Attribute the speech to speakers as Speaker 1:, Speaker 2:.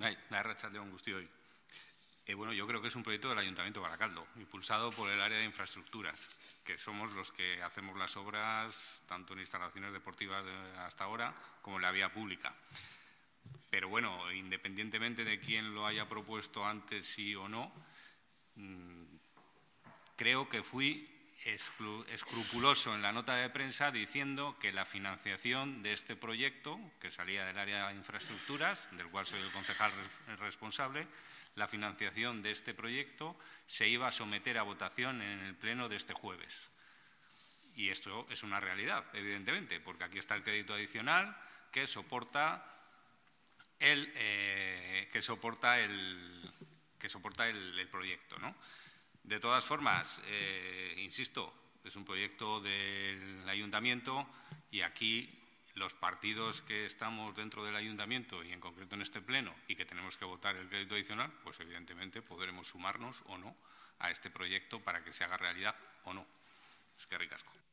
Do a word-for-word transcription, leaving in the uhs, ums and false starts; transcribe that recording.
Speaker 1: Bai, arratsaldeon guztioi. Eh, bueno, yo creo que es un proyecto del Ayuntamiento de Barakaldo, impulsado por el área de infraestructuras, que somos los que hacemos las obras, tanto en instalaciones deportivas hasta ahora, como en la vía pública. Pero bueno, independientemente de quién lo haya propuesto antes, sí o no, mmm, creo que fui escrupuloso en la nota de prensa diciendo que la financiación de este proyecto, que salía del área de infraestructuras, del cual soy el concejal responsable, la financiación de este proyecto se iba a someter a votación en el pleno de este jueves. Y esto es una realidad, evidentemente, porque aquí está el crédito adicional que soporta el, eh, que soporta el, que soporta el, el proyecto, ¿no? De todas formas, eh, insisto, es un proyecto del Ayuntamiento y aquí los partidos que estamos dentro del Ayuntamiento y en concreto en este pleno y que tenemos que votar el crédito adicional, pues evidentemente podremos sumarnos o no a este proyecto para que se haga realidad o no. Es que ricasco.